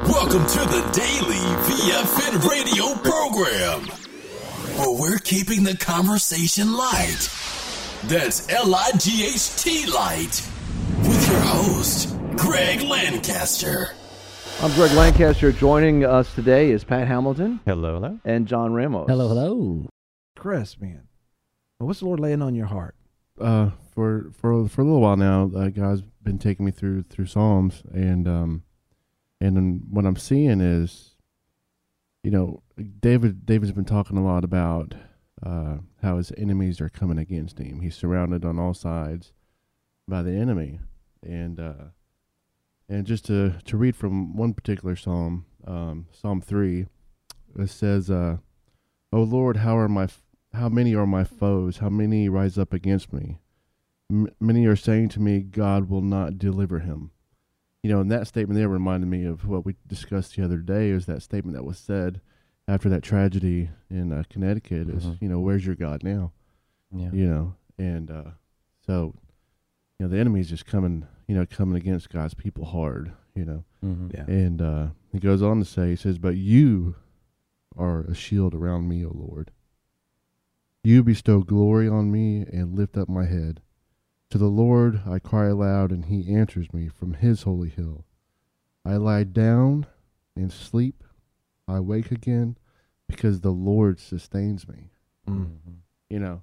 Welcome to the Daily VFN radio program, where we're keeping the conversation light. That's L-I-G-H-T light. With your host, Greg Lancaster. I'm Greg Lancaster. Joining us today is Pat Hamilton. Hello, hello. And John Ramos. Hello, hello. Chris, man, what's the Lord laying on your heart? For a little while now, God's been taking me through Psalms, and then what I'm seeing is, you know, David's been talking a lot about how his enemies are coming against him. He's surrounded on all sides by the enemy, and just to read from one particular psalm, Psalm 3, it says, "O Lord, how many are my foes? How many rise up against me? Many are saying to me, God will not deliver him." You know, and that statement there reminded me of what we discussed the other day. Is that statement that was said after that tragedy in Connecticut? Is, you know, where's your God now? Yeah. You know, and so, you know, the enemy is just coming against God's people hard. You know, Yeah. and he goes on to say, he says, "But you are a shield around me, O Lord. You bestow glory on me and lift up my head. To the Lord I cry aloud, and he answers me from his holy hill. I lie down and sleep. I wake again because the Lord sustains me." Mm-hmm. You know,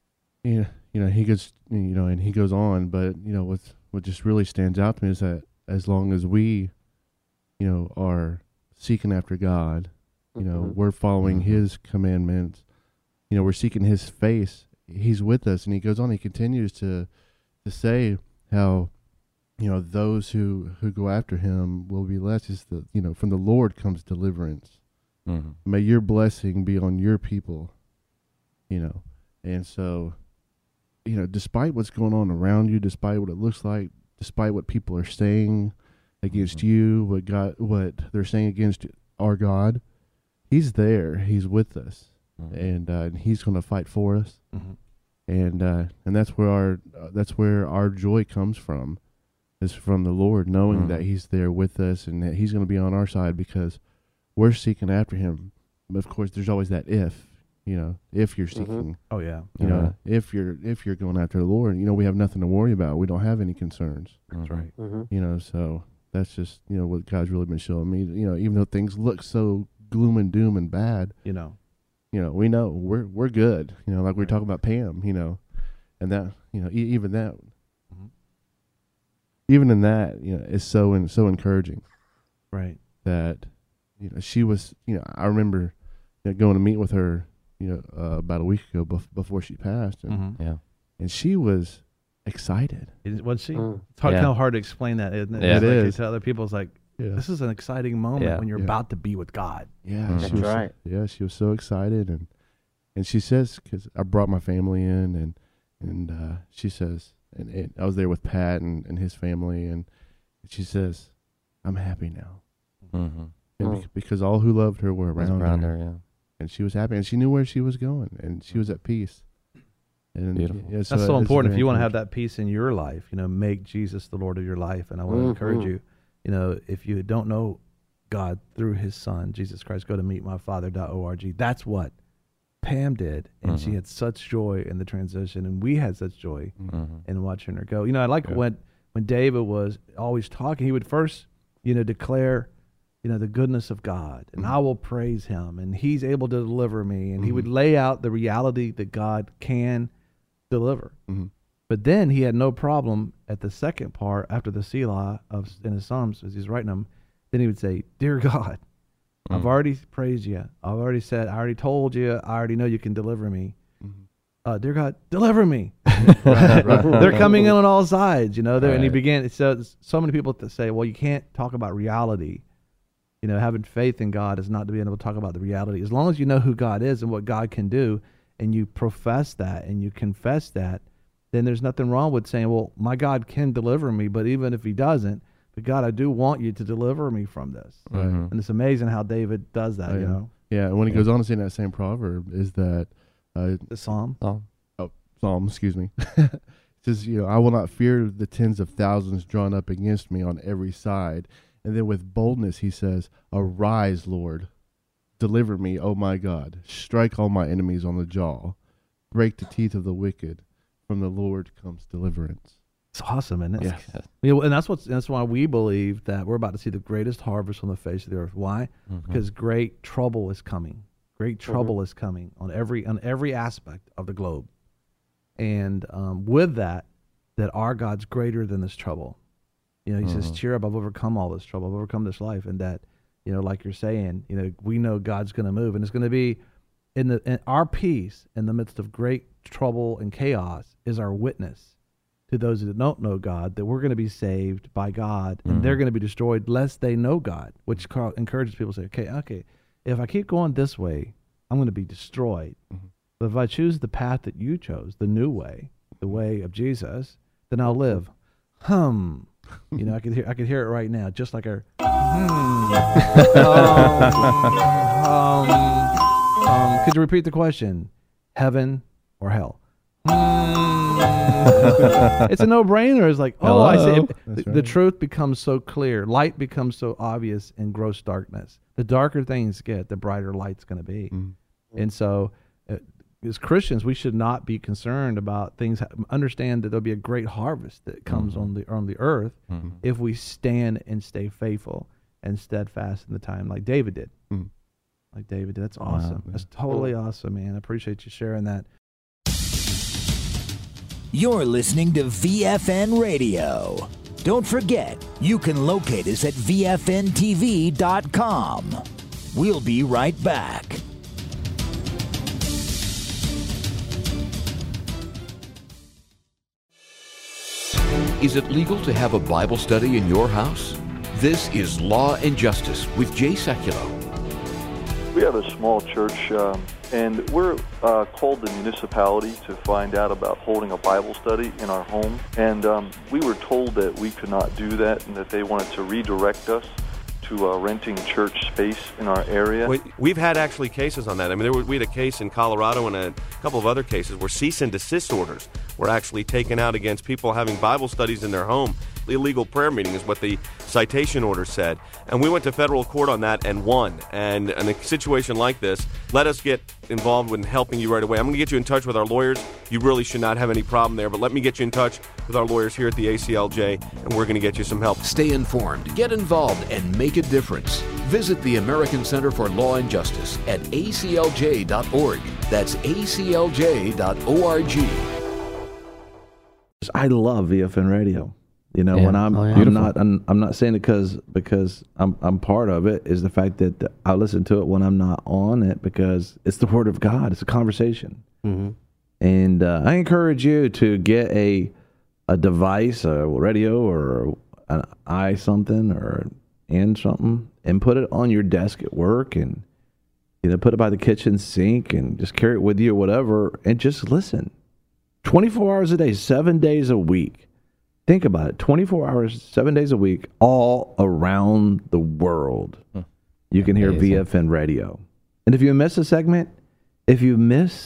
he goes, and he goes on, but you know, what just really stands out to me is that as long as we, you know, are seeking after God, you know, we're following his commandments, you know, we're seeking his face, he's with us. And he goes on, he continues to say how, you know, those who go after him will be blessed. Is the, you know, from the Lord comes deliverance. May your blessing be on your people, you know. And so, you know, despite what's going on around you, despite what it looks like, despite what people are saying against you, what they're saying against our God, he's there, he's with us, and he's going to fight for us. And that's where our joy comes from, is from the Lord, knowing that he's there with us and that he's going to be on our side because we're seeking after him. But of course, there's always that if you're seeking, Oh yeah. you know, if you're going after the Lord, you know, we have nothing to worry about. We don't have any concerns. That's right. You know, so that's just, you know, what God's really been showing me. You know, even though things look so gloom and doom and bad, You know. we know we're good. You know, like we were talking about Pam, you know, and that, you know, even in that, you know, is so encouraging. Right. That, you know, she was, you know, I remember, you know, going to meet with her, you know, about a week ago before she passed, and and she was excited. Was she? It's kind of hard to explain that, isn't it? Yeah. It's It like is. To other people, it's like, Yeah. this is an exciting moment when you're about to be with God. Yeah, That's right. Yeah, she was so excited, and she says, because I brought my family in, and she says, and I was there with Pat and his family, and she says, "I'm happy now," and because all who loved her were around her, yeah. and she was happy, and she knew where she was going, and she was at peace. And Beautiful. Yeah, That's so it's important. If very you want to have encouraging. that peace in your life, you know, make Jesus the Lord of your life. And I want to encourage you, you know, if you don't know God through his son, Jesus Christ, go to meetmyfather.org. That's what Pam did. And she had such joy in the transition. And we had such joy in watching her go. You know, I like when David was always talking, he would first, you know, declare, you know, the goodness of God, and I will praise him, and he's able to deliver me. And he would lay out the reality that God can deliver. But then he had no problem at the second part, after the Selah in his Psalms, as he's writing them, then he would say, "Dear God, I've already praised you. I've already said, I already told you, I already know you can deliver me. Dear God, deliver me." They're coming in on all sides, you know. And he began, so many people to say, well, you can't talk about reality. You know, having faith in God is not to be able to talk about the reality. As long as you know who God is and what God can do, and you profess that and you confess that, then there's nothing wrong with saying, well, my God can deliver me, but even if he doesn't, but God, I do want you to deliver me from this. Right. And it's amazing how David does that, you know. Yeah, and when he goes on to say in that same proverb is that The Psalm. Psalm, excuse me. It says, you know, I will not fear the tens of thousands drawn up against me on every side. And then with boldness, he says, "Arise, Lord. Deliver me, O my God. Strike all my enemies on the jaw. Break the teeth of the wicked. From the Lord comes deliverance." It's awesome, isn't it? Yes. You know, and that's why we believe that we're about to see the greatest harvest on the face of the earth. Why? Because great trouble is coming. Great trouble is coming on every aspect of the globe. And with that our God's greater than this trouble. You know, he says, "Cheer up, I've overcome all this trouble. I've overcome this life." And that, you know, like you're saying, you know, we know God's going to move, and it's going to be in our peace in the midst of great trouble and chaos is our witness to those that don't know God, that we're going to be saved by God, and they're going to be destroyed lest they know God, which encourages people to say, okay, if I keep going this way, I'm going to be destroyed. But if I choose the path that you chose, the new way, the way of Jesus, then I'll live. You know, I could hear it right now, just like our could you repeat the question? Heaven or hell? It's a no-brainer. It's like, Hello? I say, That's the right. truth becomes so clear. Light becomes so obvious in gross darkness. The darker things get, the brighter light's going to be. And so, as Christians, we should not be concerned about things. Understand that there'll be a great harvest that comes on the earth if we stand and stay faithful and steadfast in the time, like David did. Like David did. That's awesome. That's totally awesome, man. I appreciate you sharing that. You're listening to VFN Radio. Don't forget, you can locate us at VFNTV.com. We'll be right back. Is it legal to have a Bible study in your house? This is Law and Justice with Jay Sekulow. We have a small church, and we're called the municipality to find out about holding a Bible study in our home. And we were told that we could not do that and that they wanted to redirect us to renting church space in our area. We've had actually cases on that. I mean, we had a case in Colorado and a couple of other cases where cease and desist orders were actually taken out against people having Bible studies in their home. Illegal prayer meeting is what the citation order said. And we went to federal court on that and won. And in a situation like this, let us get involved in helping you right away. I'm going to get you in touch with our lawyers. You really should not have any problem there, but let me get you in touch with our lawyers here at the ACLJ, and we're going to get you some help. Stay informed, get involved, and make a difference. Visit the American Center for Law and Justice at aclj.org. That's aclj.org. I love VFN Radio. You know, Yeah. when I'm Oh, yeah. I'm not saying it because I'm part of it. Is the fact that I listen to it when I'm not on it because it's the Word of God. It's a conversation, and I encourage you to get a device, a radio or an i something or and something, and put it on your desk at work, and put it by the kitchen sink, and just carry it with you or whatever, and just listen. 24 hours a day, 7 days a week. Think about it. 24 hours, 7 days a week, all around the world. You can hear Amazing. VFN Radio. And if you miss a segment that you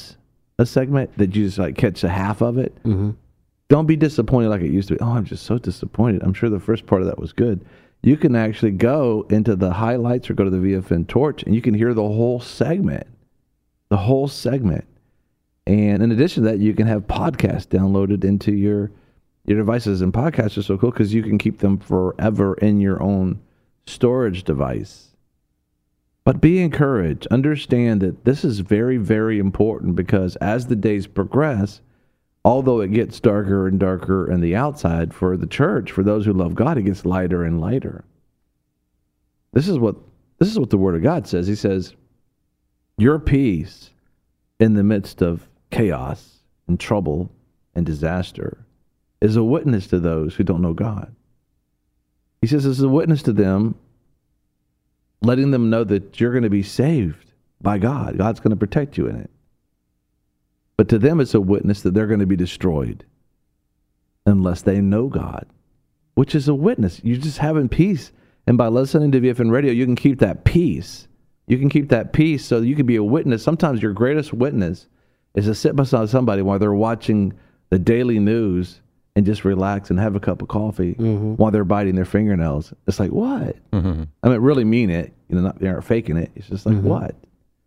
just like catch a half of it, don't be disappointed like it used to be. Oh, I'm just so disappointed. I'm sure the first part of that was good. You can actually go into the highlights or go to the VFN Torch, and you can hear the whole segment. The whole segment. And in addition to that, you can have podcasts downloaded into your devices. And podcasts are so cool because you can keep them forever in your own storage device. But be encouraged. Understand that this is very, very important because as the days progress, although it gets darker and darker on the outside for the church, for those who love God, it gets lighter and lighter. This is what the Word of God says. He says, your peace in the midst of chaos and trouble and disaster is a witness to those who don't know God. He says it's a witness to them, letting them know that you're going to be saved by God. God's going to protect you in it. But to them, it's a witness that they're going to be destroyed unless they know God, which is a witness. You're just having peace. And by listening to VFN Radio, you can keep that peace. You can keep that peace so you can be a witness. Sometimes your greatest witness is to sit beside somebody while they're watching the daily news and just relax and have a cup of coffee while they're biting their fingernails. It's like, what? I mean, really mean it. You know, they aren't faking it. It's just like, what?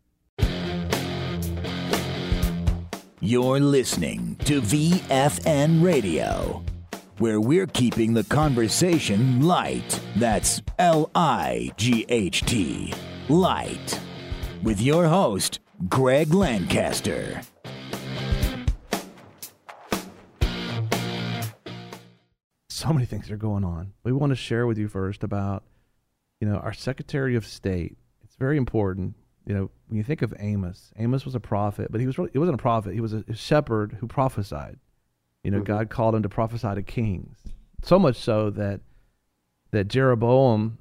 You're listening to VFN Radio, where we're keeping the conversation light. That's LIGHT, light. With your host, Greg Lancaster. So many things are going on. We want to share with you first about, our Secretary of State. It's very important. When you think of Amos was a prophet, but he wasn't a prophet. He was a shepherd who prophesied. God called him to prophesy to kings. So much so that Jeroboam,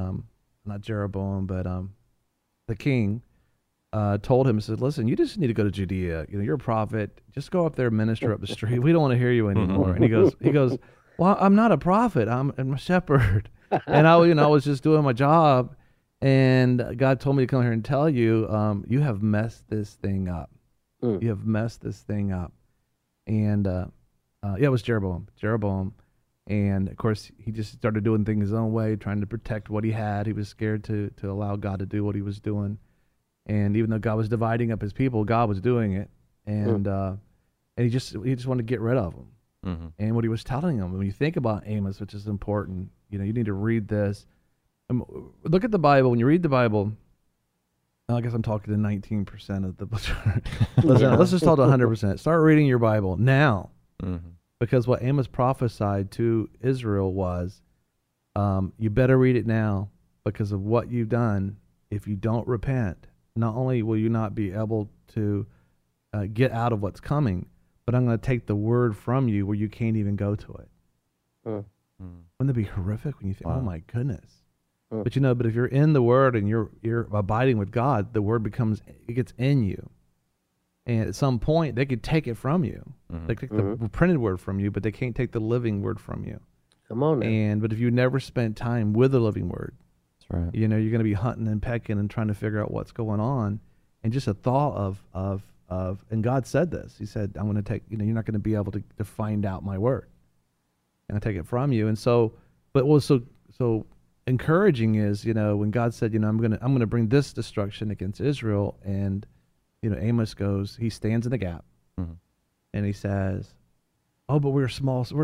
not Jeroboam, but the king, told him, said, listen, you just need to go to Judea. You're a prophet. Just go up there and minister up the street. We don't want to hear you anymore. And he goes, well, I'm not a prophet. I'm a shepherd. And I was just doing my job. And God told me to come here and tell you, you have messed this thing up. You have messed this thing up. And, it was Jeroboam. And, of course, he just started doing things his own way, trying to protect what he had. He was scared to allow God to do what he was doing. And even though God was dividing up his people, God was doing it. And he just wanted to get rid of them. And what he was telling them, when you think about Amos, which is important, you need to read this. Look at the Bible. When you read the Bible, I guess I'm talking to 19% of the let's just talk to 100%. Start reading your Bible now, because what Amos prophesied to Israel was, you better read it now, because of what you've done. If you don't repent, not only will you not be able to get out of what's coming, but I'm going to take the word from you where you can't even go to it. Wouldn't that be horrific when you think, oh my goodness? But but if you're in the Word and you're abiding with God, the Word gets in you. And at some point, they could take it from you. They take the printed Word from you, but they can't take the living Word from you. Come on now. But if you never spent time with the living Word, That's right. you're going to be hunting and pecking and trying to figure out what's going on. And just a thought of and God said this. He said, I'm going to take, you're not going to be able to find out my Word. I'm going to take it from you. And so, but what was so encouraging is, when God said, I'm going to bring this destruction against Israel, and Amos he stands in the gap, and he says, oh, but we're a small city,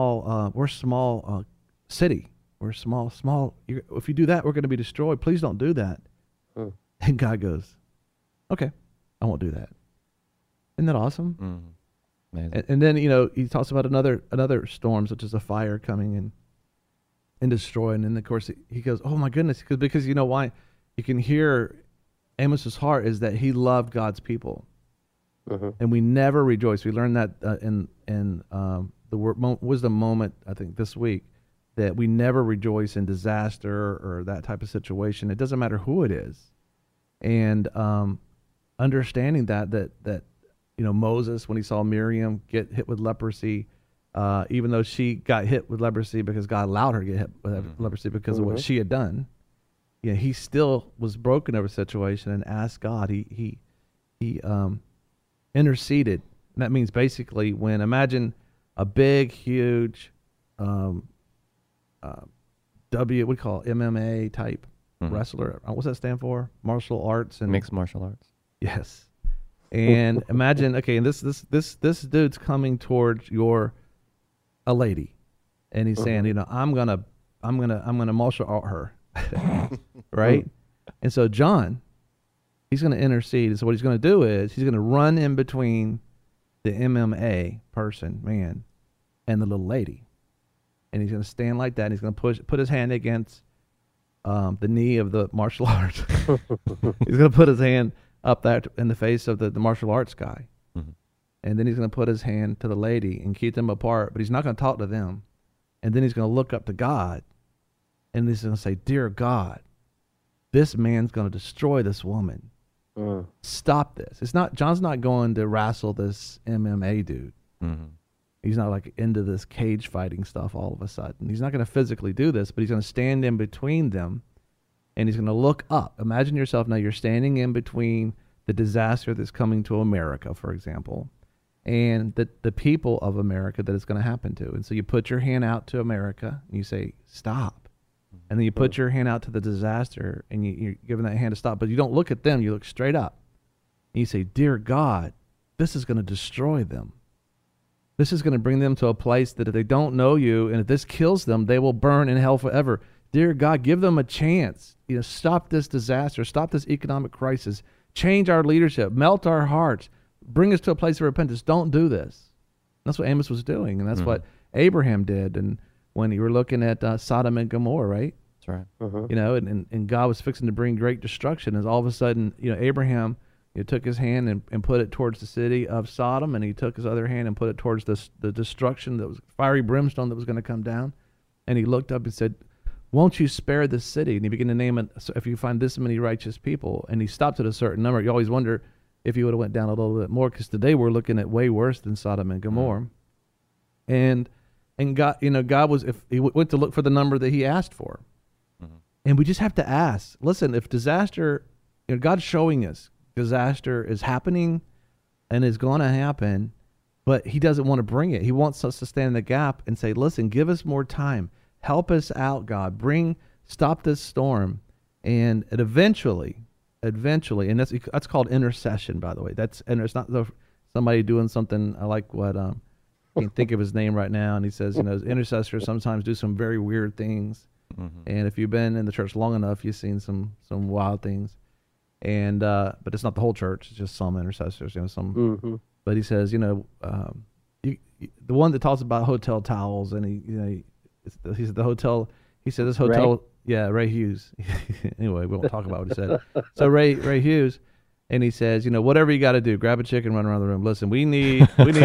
we're small. If you do that, we're going to be destroyed. Please don't do that. And God goes, okay, I won't do that. Isn't that awesome? And then he talks about another storm, such as a fire coming in and destroying. And of course he goes, oh my goodness, because you know why? You can hear Amos's heart is that he loved God's people, and we never rejoice. We learned that in the wisdom moment, I think this week, that we never rejoice in disaster or that type of situation. It doesn't matter who it is, and understanding that Moses, when he saw Miriam get hit with leprosy, even though she got hit with leprosy because God allowed her to get hit with leprosy because of what she had done, he still was broken over the situation and asked God. He interceded. And that means basically imagine a big, huge, we call it MMA type wrestler. What's that stand for? Martial arts and mixed martial arts. Yes. And imagine, okay, and this dude's coming towards a lady, and he's saying, I'm gonna martial art her, right? And so John, he's gonna intercede. And so what he's gonna do is he's gonna run in between the MMA man and the little lady, and he's gonna stand like that. And he's gonna put his hand against the knee of the martial arts. He's gonna put his hand up there in the face of the martial arts guy. And then he's going to put his hand to the lady and keep them apart, but he's not going to talk to them. And then he's going to look up to God, and he's going to say, dear God, this man's going to destroy this woman. Stop this. John's not going to wrestle this MMA dude. He's not like into this cage fighting stuff all of a sudden. He's not going to physically do this, but he's going to stand in between them, and he's going to look up. Imagine yourself now, you're standing in between the disaster that's coming to America, for example, and the people of America that it's going to happen to. And so you put your hand out to America and you say, stop. And then you put your hand out to the disaster and you're giving that hand to stop. But you don't look at them. You look straight up. And you say, dear God, this is going to destroy them. This is going to bring them to a place that if they don't know you and if this kills them, they will burn in hell forever. Dear God, give them a chance. Stop this disaster. Stop this economic crisis. Change our leadership. Melt our hearts. Bring us to a place of repentance. Don't do this. That's what Amos was doing, and that's what Abraham did. And when you were looking at Sodom and Gomorrah, right? That's right. And God was fixing to bring great destruction. As all of a sudden, Abraham took his hand and put it towards the city of Sodom, and he took his other hand and put it towards the destruction that was fiery brimstone that was going to come down. And he looked up and said, won't you spare this city? And he began to name it, so if you find this many righteous people. And he stopped at a certain number. You always wonder if he would have went down a little bit more, because today we're looking at way worse than Sodom and Gomorrah. And God, God was, if he went to look for the number that he asked for. And we just have to ask, listen, if disaster, God's showing us disaster is happening and is going to happen, but he doesn't want to bring it. He wants us to stand in the gap and say, listen, give us more time. Help us out, God. Stop this storm. And eventually, and that's called intercession, by the way. And it's not somebody doing something. I like what, I can't think of his name right now. And he says, intercessors sometimes do some very weird things. And if you've been in the church long enough, you've seen some wild things. And but it's not the whole church; it's just some intercessors, some. But he says, the one that talks about hotel towels, and he said the hotel. He said this hotel, Ray Hughes. Anyway, we won't talk about what he said. So Ray Hughes, and he says, whatever you got to do, grab a chick and run around the room. Listen, we need, and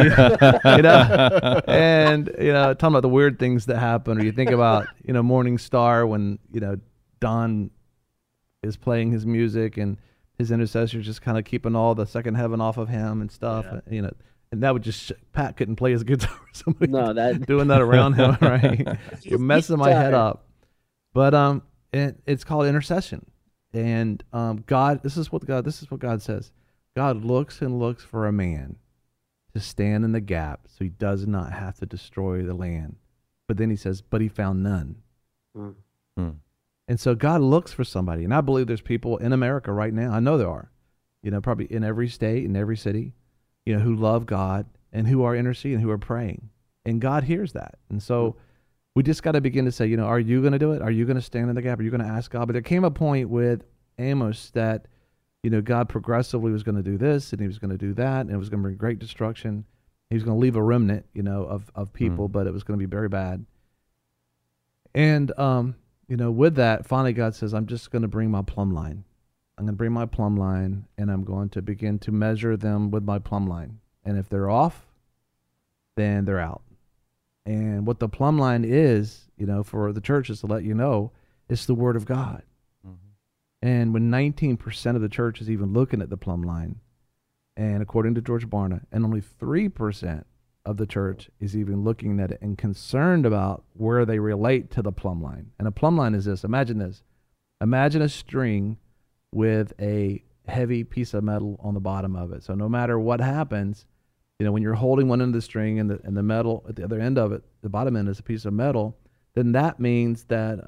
talking about the weird things that happen, or you think about, Morning Star when Don is playing his music and his intercessors just kind of keeping all the second heaven off of him and stuff, and that would just, Pat couldn't play his guitar. Somebody doing that around him, right? You're messing my head up. But it's called intercession. And God, this is what God says. God looks and looks for a man to stand in the gap so he does not have to destroy the land. But then he says, but he found none. And so God looks for somebody. And I believe there's people in America right now, I know there are, probably in every state, in every city, who love God and who are interceding, who are praying. And God hears that. And so we just got to begin to say, are you going to do it? Are you going to stand in the gap? Are you going to ask God? But there came a point with Amos that, God progressively was going to do this and he was going to do that, and it was going to bring great destruction. He was going to leave a remnant, of people, but it was going to be very bad. And, with that, finally God says, I'm just going to bring my plumb line. I'm going to bring my plumb line, and I'm going to begin to measure them with my plumb line. And if they're off, then they're out. And what the plumb line is, for the church is to let you know, it's the Word of God. And when 19% of the church is even looking at the plumb line, and according to George Barna, and only 3% of the church is even looking at it and concerned about where they relate to the plumb line. And a plumb line is this. Imagine this. Imagine a string with a heavy piece of metal on the bottom of it. So no matter what happens, when you're holding one end of the string and the metal at the other end of it, the bottom end is a piece of metal, then that means that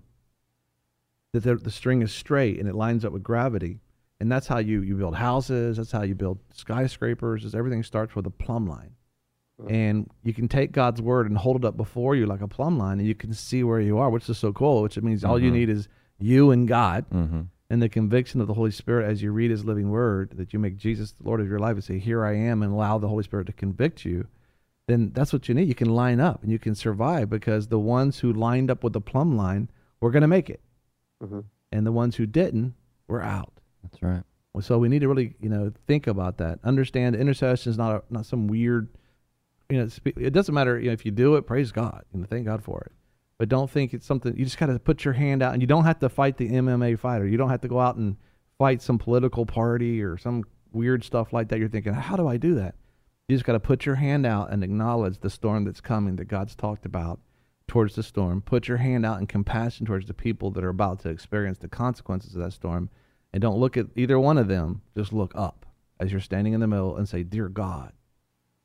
the string is straight and it lines up with gravity. And that's how you build houses. That's how you build skyscrapers. Everything starts with a plumb line. And you can take God's word and hold it up before you like a plumb line, and you can see where you are, which is so cool, which means all you need is you and God and the conviction of the Holy Spirit as you read his living word, that you make Jesus the Lord of your life and say, here I am, and allow the Holy Spirit to convict you. Then that's what you need. You can line up and you can survive, because the ones who lined up with the plumb line were going to make it. And the ones who didn't were out. That's right. So we need to really, think about that. Understand intercession is not some weird, it doesn't matter if you do it, praise God, thank God for it. But don't think it's something, you just got to put your hand out, and you don't have to fight the MMA fighter. You don't have to go out and fight some political party or some weird stuff like that. You're thinking, how do I do that? You just got to put your hand out and acknowledge the storm that's coming, that God's talked about towards the storm. Put your hand out in compassion towards the people that are about to experience the consequences of that storm. And don't look at either one of them. Just look up as you're standing in the middle and say, dear God,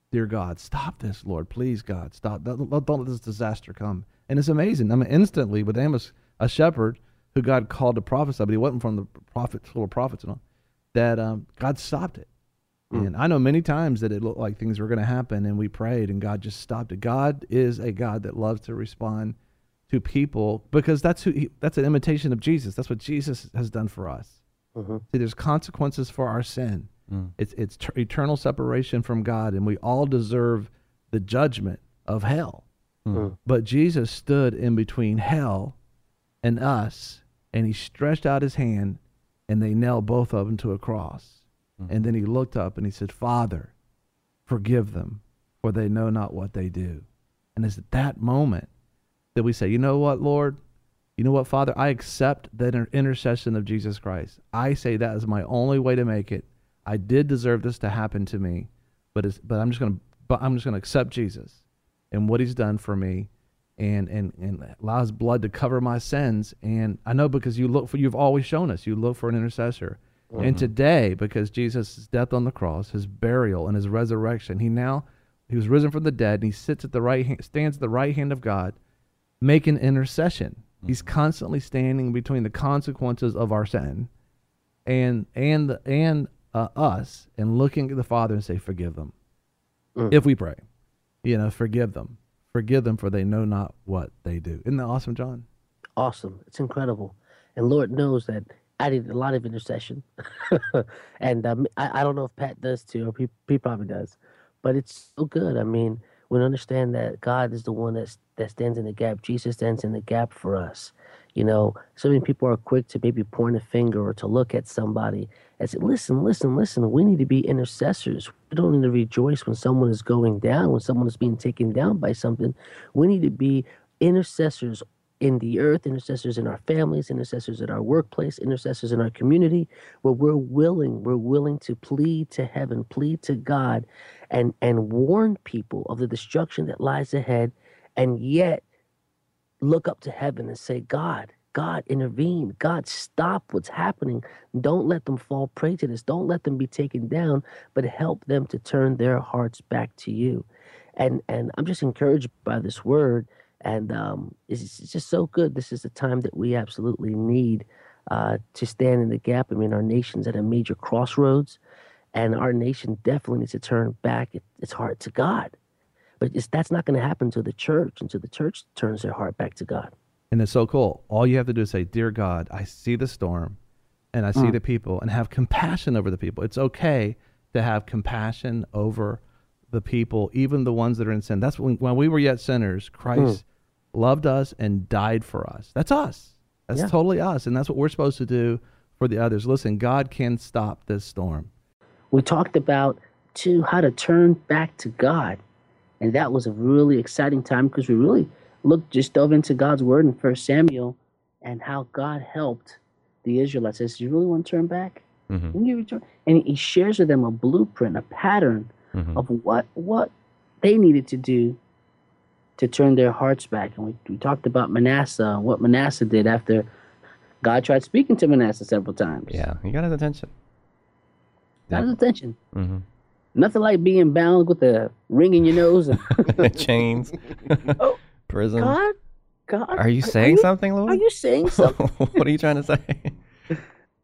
dear God, stop this, Lord, please, God, stop. Don't let this disaster come. And it's amazing. I mean, instantly, with Amos, a shepherd who God called to prophesy, but he wasn't from the full of prophets and all, that God stopped it. And I know many times that it looked like things were going to happen, and we prayed, and God just stopped it. God is a God that loves to respond to people because that's an imitation of Jesus. That's what Jesus has done for us. See, there's consequences for our sin. It's eternal separation from God, and we all deserve the judgment of hell. But Jesus stood in between hell and us, and he stretched out his hand, and they nailed both of them to a cross. And then he looked up and he said, Father, forgive them, for they know not what they do. And it's at that moment that we say, you know what, Lord? You know what, Father? I accept the intercession of Jesus Christ. I say that is my only way to make it. I did deserve this to happen to me, but I'm just going to accept Jesus and what he's done for me, and allow his blood to cover my sins. And I know because you've always shown us, you look for an intercessor. And today, because Jesus' death on the cross, his burial, and his resurrection, he was risen from the dead, and he stands at the right hand of God, making intercession. He's constantly standing between the consequences of our sin and us, and looking at the Father and say, forgive them. If we pray, forgive them, for they know not what they do. Isn't that awesome, John? Awesome. It's incredible. And Lord knows that I did a lot of intercession, and I don't know if Pat does too, or he probably does, but it's so good. I mean, we understand that God is the one that stands in the gap. Jesus stands in the gap for us. So many people are quick to maybe point a finger or to look at somebody and say, listen, we need to be intercessors. We don't need to rejoice when someone is going down, when someone is being taken down by something. We need to be intercessors in the earth, intercessors in our families, intercessors in our workplace, intercessors in our community, where we're willing to plead to heaven, plead to God, and warn people of the destruction that lies ahead, and yet look up to heaven and say, God, intervene. God, stop what's happening. Don't let them fall prey to this. Don't let them be taken down, but help them to turn their hearts back to you. And I'm just encouraged by this word. And it's just so good. This is the time that we absolutely need to stand in the gap. I mean, our nation's at a major crossroads, and our nation definitely needs to turn back its heart to God. But that's not going to happen until the church turns their heart back to God. And it's so cool. All you have to do is say, Dear God, I see the storm, and I see the people, and have compassion over the people. It's okay to have compassion over the people, even the ones that are in sin. That's when we were yet sinners, Christ loved us and died for us. That's us. That's totally us. And that's what we're supposed to do for the others. Listen, God can stop this storm. We talked about, too, how to turn back to God. And that was a really exciting time because we really dove into God's word in 1 Samuel and how God helped the Israelites. Says, you really want to turn back? And he shares with them a blueprint, a pattern of what they needed to do to turn their hearts back. And we talked about Manasseh, what Manasseh did after God tried speaking to Manasseh several times. Yeah, he got his attention. Got his attention. Nothing like being bound with a ring in your nose. And chains. Prison. God. Are you saying something, Lord? Are you saying something? What are you trying to say?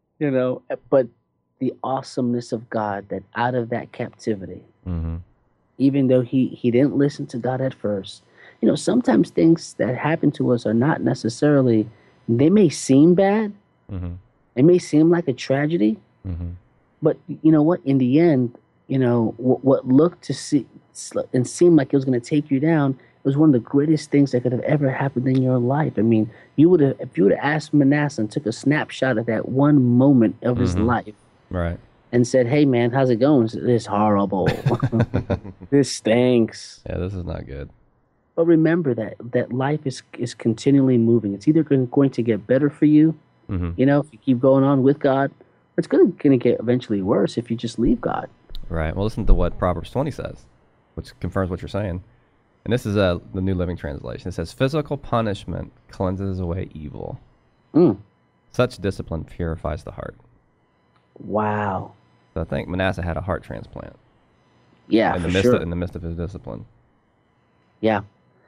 But the awesomeness of God, that out of that captivity, even though he didn't listen to God at first, sometimes things that happen to us are not necessarily, they may seem bad. It may seem like a tragedy. But you know what? In the end, what looked to see and seemed like it was going to take you down, it was one of the greatest things that could have ever happened in your life. I mean, if you would have asked Manasseh and took a snapshot of that one moment of his life, right, and said, "Hey, man, how's it going?" It's horrible. This stinks. Yeah, this is not good. But remember that life is continually moving. It's either going to get better for you, if you keep going on with God, or it's going to get eventually worse if you just leave God. Right. Well, listen to what Proverbs 20 says, which confirms what you're saying. And this is the New Living Translation. It says, physical punishment cleanses away evil. Such discipline purifies the heart. Wow. So I think Manasseh had a heart transplant. Yeah, in the for midst sure. of, in the midst of his discipline. Yeah.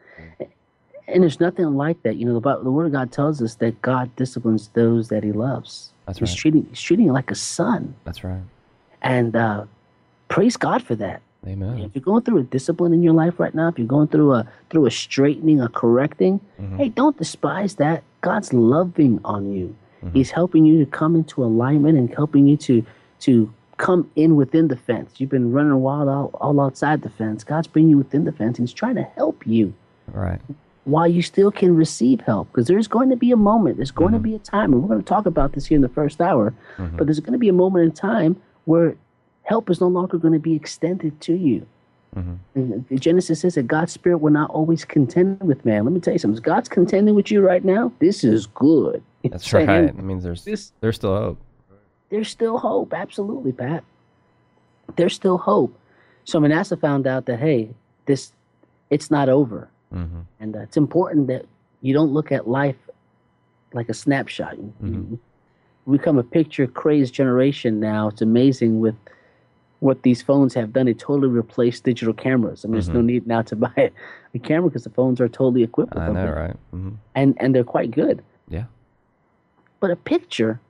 And there's nothing like that. The Word of God tells us that God disciplines those that He loves. That's He's right. He's treating you like a son. That's right. And praise God for that. Amen. If you're going through a discipline in your life right now, if you're going through a straightening, a correcting, hey, don't despise that. God's loving on you. He's helping you to come into alignment and helping you to come in within the fence. You've been running wild all outside the fence. God's bringing you within the fence. He's trying to help you. Right. While you still can receive help, because there's going to be a moment, there's going to be a time, and we're going to talk about this here in the first hour, but there's going to be a moment in time where help is no longer going to be extended to you. And Genesis says that God's Spirit will not always contend with man. Let me tell you something. If God's contending with you right now, this is good. That's right. It means there's still hope. There's still hope. Absolutely, Pat. There's still hope. So Manasseh found out that, hey, it's not over. And it's important that you don't look at life like a snapshot. We become a picture-crazed generation now. It's amazing with what these phones have done. They totally replaced digital cameras. I mean, there's no need now to buy a camera because the phones are totally equipped with them. I know, right? And they're quite good. Yeah. But a picture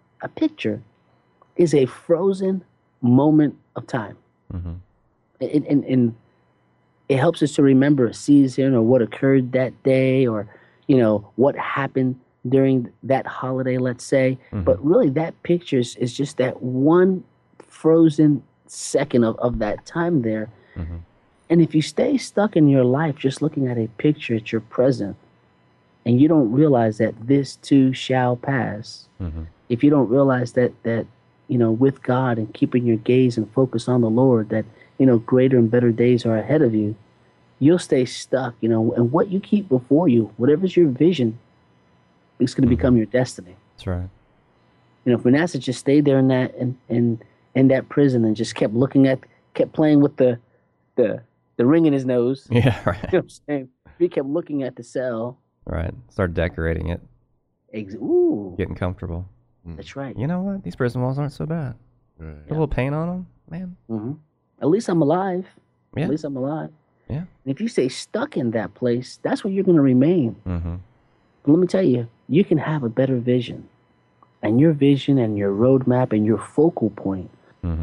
is a frozen moment of time. And it helps us to remember a season or what occurred that day or, what happened during that holiday, let's say. But really that picture is just that one frozen second of that time there. And if you stay stuck in your life just looking at a picture at your present and you don't realize that this too shall pass, if you don't realize that with God and keeping your gaze and focus on the Lord, that greater and better days are ahead of you, you'll stay stuck, and what you keep before you, whatever's your vision, it's going to become your destiny. That's right. If Manasseh just stayed there in that prison and just kept playing with the ring in his nose. Yeah, right. You know what I'm saying? He kept looking at the cell. Right. Start decorating it. Ooh. Getting comfortable. That's right. You know what? These prison walls aren't so bad. Right. A little paint on them, man. At least I'm alive. Yeah. At least I'm alive. Yeah. And if you stay stuck in that place, that's where you're going to remain. But let me tell you, you can have a better vision. And your vision and your roadmap and your focal point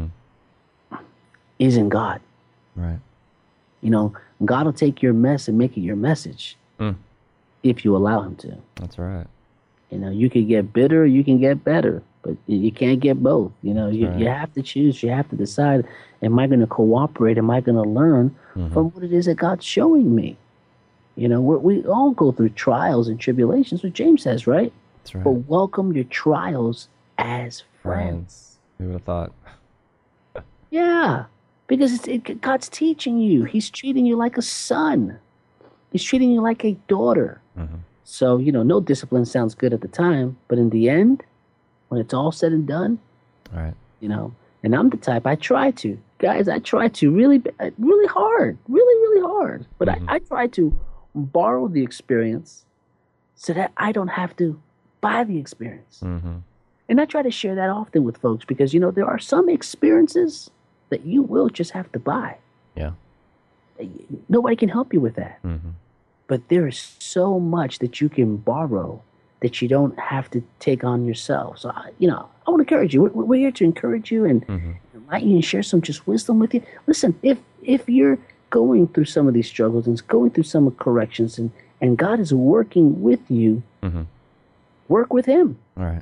is in God. Right. God will take your mess and make it your message if you allow Him to. That's right. You can get bitter, you can get better, but you can't get both. You right. have to choose. You have to decide, am I going to cooperate? Am I going to learn from what it is that God's showing me? We all go through trials and tribulations, what James says, right? That's right. But welcome your trials as friends. Who would have thought? Yeah, because God's teaching you. He's treating you like a son. He's treating you like a daughter. So, no discipline sounds good at the time, but in the end, when it's all said and done, Right. And I'm the type, I try to. Guys, I try to really hard, really hard. But I try to borrow the experience so that I don't have to buy the experience. And I try to share that often with folks because, there are some experiences that you will just have to buy. Yeah. Nobody can help you with that. But there is so much that you can borrow that you don't have to take on yourself. So, I want to encourage you. We're here to encourage you and enlighten you and share some just wisdom with you. Listen, if you're going through some of these struggles and going through some corrections and God is working with you, work with Him. All right.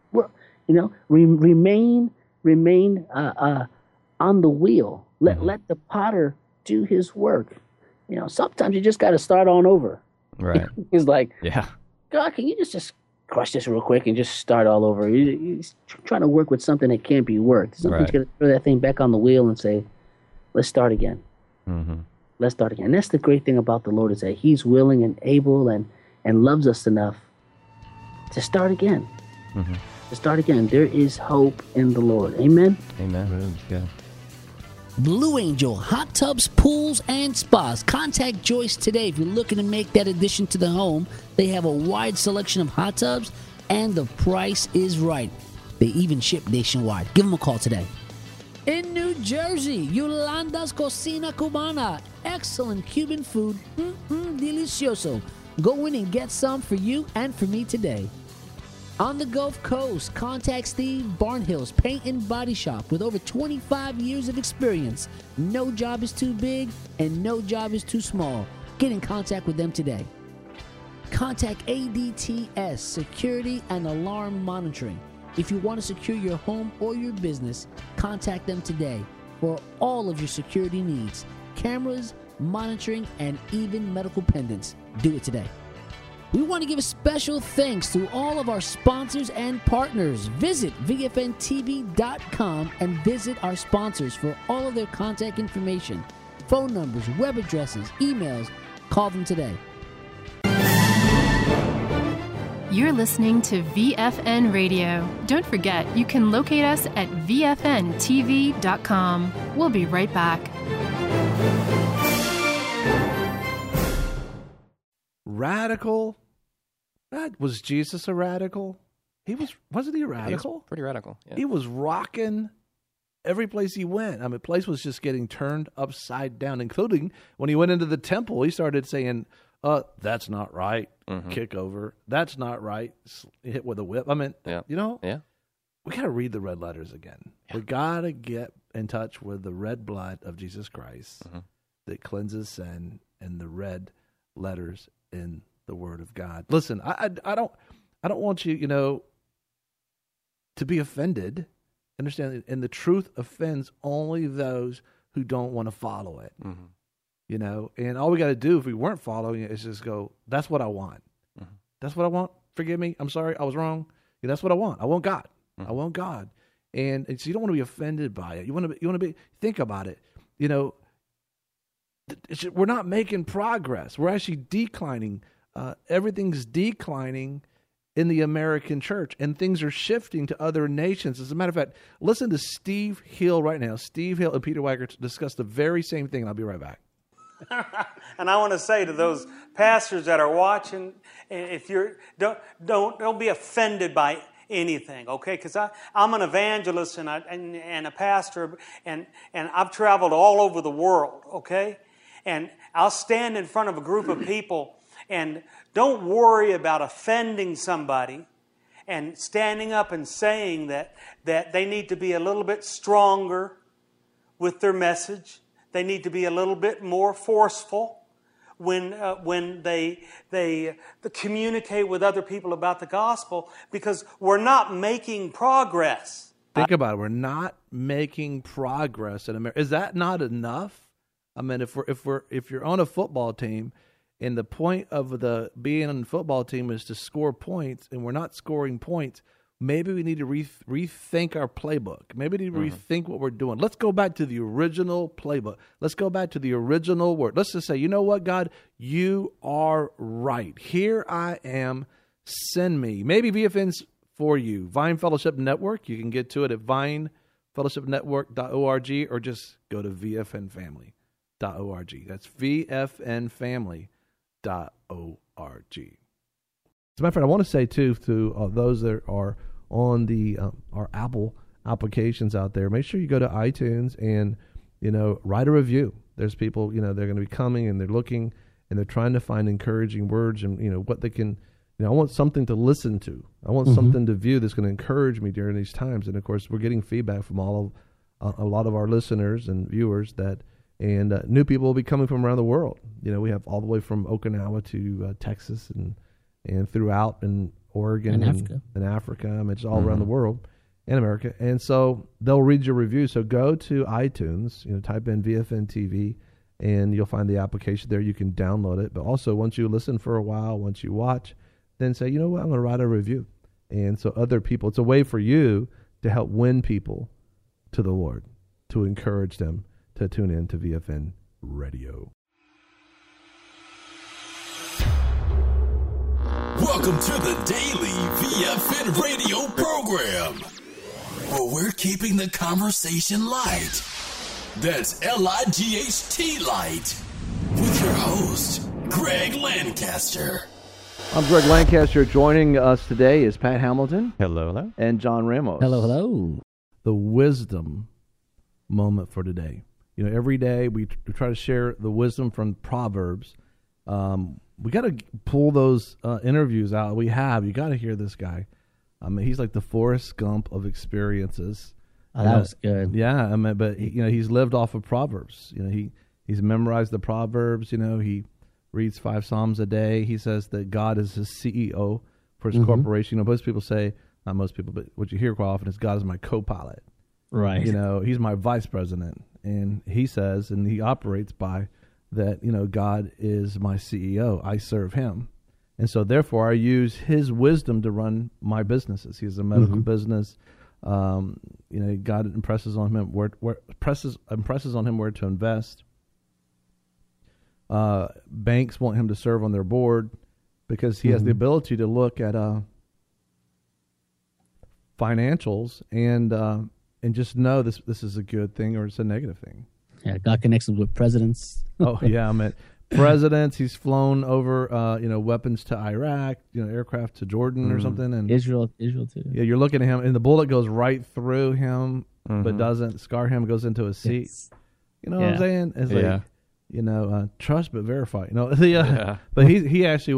Remain on the wheel. Let the potter do his work. Sometimes you just got to start on over. Right. He's like, yeah. God, can you just crush this real quick and just start all over? He's trying to work with something that can't be worked. Sometimes you got to throw that thing back on the wheel and say, let's start again. Let's start again. And that's the great thing about the Lord is that He's willing and able and loves us enough to start again. To start again. There is hope in the Lord. Amen? Amen. Yeah. Blue Angel Hot Tubs, Pools, and Spas. Contact Joyce today if you're looking to make that addition to the home. They have a wide selection of hot tubs, and the price is right. They even ship nationwide. Give them a call today. In New Jersey, Yolanda's Cocina Cubana. Excellent Cuban food. Delicioso. Go in and get some for you and for me today. On the Gulf Coast, contact Steve Barnhill's Paint and Body Shop with over 25 years of experience. No job is too big and no job is too small. Get in contact with them today. Contact ADTS Security and Alarm Monitoring. If you want to secure your home or your business, contact them today for all of your security needs. Cameras, monitoring, and even medical pendants. Do it today. We want to give a special thanks to all of our sponsors and partners. Visit VFNTV.com and visit our sponsors for all of their contact information, phone numbers, web addresses, emails. Call them today. You're listening to VFN Radio. Don't forget, you can locate us at VFNTV.com. We'll be right back. Radical? Was Jesus a radical? Wasn't he a radical? He was pretty radical. Yeah. He was rocking every place he went. I mean, the place was just getting turned upside down, including when he went into the temple, he started saying, that's not right. Kick over. That's not right. Hit with a whip. I mean, we got to read the red letters again. Yeah. We got to get in touch with the red blood of Jesus Christ that cleanses sin and the red letters in the Word of God. Listen, I don't want you, to be offended. Understand, and the truth offends only those who don't want to follow it. And all we got to do if we weren't following it is just go, that's what I want. That's what I want. Forgive me. I'm sorry. I was wrong. That's what I want. I want God. I want God. And so you don't want to be offended by it. You want to think about it. We're not making progress. We're actually declining. Everything's declining in the American church, and things are shifting to other nations. As a matter of fact, listen to Steve Hill right now. Steve Hill and Peter Wagner discuss the very same thing, and I'll be right back. And I want to say to those pastors that are watching, if you're don't be offended by anything, okay? Because I'm an evangelist and a pastor, and I've traveled all over the world, okay? And I'll stand in front of a group of people, and don't worry about offending somebody and standing up and saying that they need to be a little bit stronger with their message. They need to be a little bit more forceful when they communicate with other people about the gospel, because we're not making progress. Think about it. We're not making progress in America. Is that not enough? I mean, if you're on a football team, and the point of being on the football team is to score points, and we're not scoring points, maybe we need to rethink our playbook. Maybe we need to rethink what we're doing. Let's go back to the original playbook. Let's go back to the original word. Let's just say, you know what, God, you are right. Here I am. Send me. Maybe VFN's for you. Vine Fellowship Network. You can get to it at vinefellowshipnetwork.org, or just go to vfnfamily.org. That's vfnfamily.org. As a matter of fact, I want to say, too, to those that are on our Apple applications out there, make sure you go to iTunes and, write a review. There's people, they're going to be coming and they're looking and they're trying to find encouraging words and, what they can, I want something to listen to. I want something to view that's going to encourage me during these times. And, of course, we're getting feedback from a lot of our listeners and viewers and new people will be coming from around the world. We have all the way from Okinawa to Texas and throughout in Oregon and Africa. I mean, it's all around the world and America. And so they'll read your review. So go to iTunes, type in VFN TV, and you'll find the application there. You can download it. But also, once you listen for a while, once you watch, then say, you know what, I'm going to write a review. And so other people, it's a way for you to help win people to the Lord, to encourage them to tune in to VFN Radio. Welcome to the daily VFN Radio program, where we're keeping the conversation light. That's LIGHT Light, with your host, Greg Lancaster. I'm Greg Lancaster. Joining us today is Pat Hamilton. Hello, hello. And John Ramos. Hello, hello. The wisdom moment for today. You know, every day we try to share the wisdom from Proverbs. We got to pull those interviews out. You got to hear this guy. I mean, he's like the Forrest Gump of experiences. Oh, that was good. Yeah, I mean, but he's lived off of Proverbs. You know, he's memorized the Proverbs. You know, he reads 5 Psalms a day. He says that God is his CEO for his corporation. You know, most people say, not most people, but what you hear quite often is God is my co-pilot. Right. You know, he's my vice president, and he says, and he operates by that. You know, God is my CEO. I serve him. And so, therefore, I use his wisdom to run my businesses. He has a medical business. You know, God impresses on him impresses on him where to invest. Banks want him to serve on their board because he has the ability to look at financials and just know this is a good thing or it's a negative thing. Yeah, God connects him with presidents. Oh yeah, I mean. Presidents, he's flown over, weapons to Iraq, aircraft to Jordan or something, and Israel too. Yeah, you're looking at him, and the bullet goes right through him, but doesn't scar him. Goes into his seat. Yes. You know what I'm saying? It's like, trust but verify. But he actually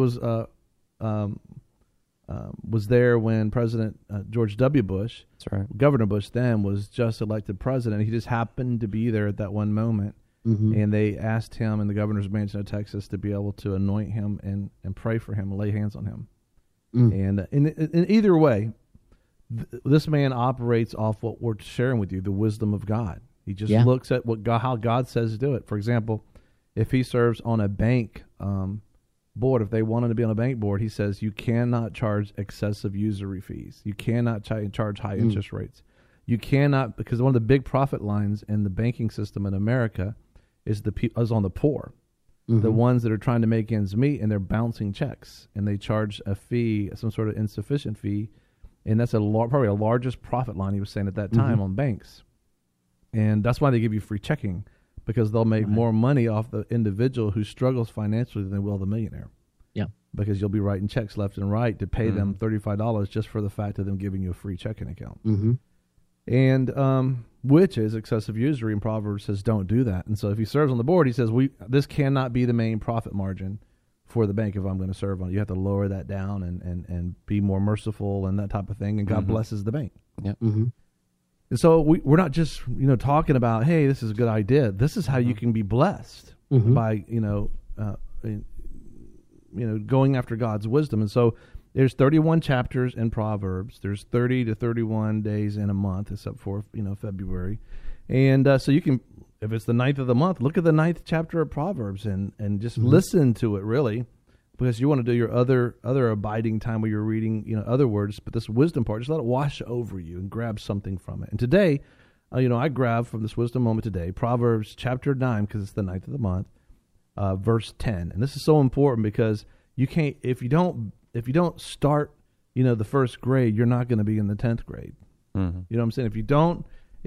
was there when President George W. Bush, that's right, Governor Bush then, was just elected president. He just happened to be there at that one moment. And they asked him in the governor's mansion of Texas to be able to anoint him and pray for him and lay hands on him. And in either way, this man operates off what we're sharing with you, the wisdom of God. He just looks at how God says to do it. For example, if he serves on a bank board, if they wanted to be on a bank board, he says you cannot charge excessive usury fees. You cannot charge high interest rates. You cannot, because one of the big profit lines in the banking system in America is on the poor, the ones that are trying to make ends meet, and they're bouncing checks, and they charge a fee, some sort of insufficient fee, and that's probably a largest profit line, he was saying at that time, on banks. And that's why they give you free checking, because they'll make more money off the individual who struggles financially than they will the millionaire. Yeah, because you'll be writing checks left and right to pay them $35 just for the fact of them giving you a free checking account. And which is excessive usury, and Proverbs says don't do that. And so if he serves on the board, he says this cannot be the main profit margin for the bank if I'm going to serve on it. You have to lower that down and be more merciful and that type of thing, and God blesses the bank. Yep. And so we're not just talking about, hey, this is a good idea. This is how you can be blessed by going after God's wisdom. And so there's 31 chapters in Proverbs. There's 30 to 31 days in a month, except for February. And so you can, if it's the 9th of the month, look at the 9th chapter of Proverbs and just listen to it, really, because you want to do your other abiding time where you're reading other words. But this wisdom part, just let it wash over you and grab something from it. And today, I grab from this wisdom moment today Proverbs chapter 9, because it's the 9th of the month, verse 10. And this is so important because you can't, if you don't start, the first grade, you're not going to be in the 10th grade. You know what I'm saying? If you don't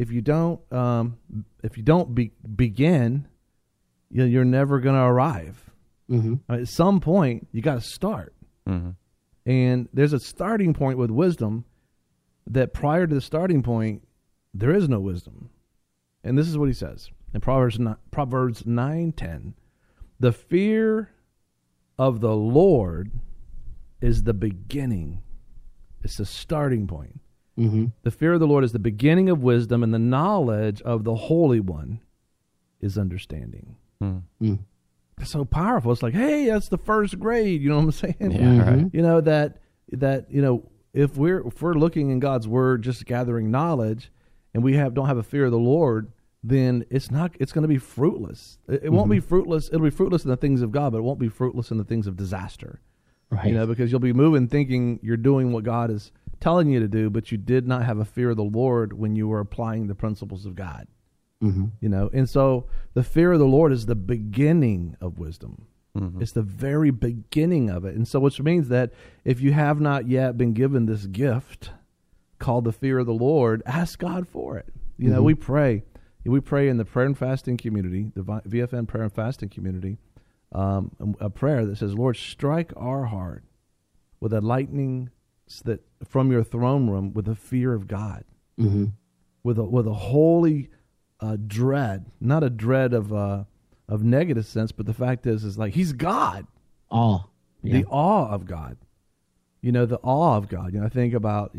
begin, you're never going to arrive. At some point, you got to start. And there's a starting point with wisdom that prior to the starting point, there is no wisdom. And this is what he says in Proverbs 9:10. The fear of the Lord is the beginning. It's the starting point. The fear of the Lord is the beginning of wisdom, and the knowledge of the Holy One is understanding. It's so powerful. It's like, hey, that's the first grade. You know what I'm saying? Yeah, right. That if we're looking in God's Word, just gathering knowledge, and we don't have a fear of the Lord, then it's going to be fruitless. It won't be fruitless. It'll be fruitless in the things of God, but it won't be fruitless in the things of disaster. Right. Because you'll be moving thinking you're doing what God is telling you to do, but you did not have a fear of the Lord when you were applying the principles of God. And so the fear of the Lord is the beginning of wisdom. It's the very beginning of it. And so which means that if you have not yet been given this gift called the fear of the Lord, ask God for it. We pray in the prayer and fasting community, the VFN prayer and fasting community, a prayer that says, Lord, strike our heart with a lightning that from your throne room with the fear of God, with a holy dread, not a dread of negative sense, but the fact is like he's God. Awe. Yeah. The awe of God. You know, the awe of God. You know, I think about,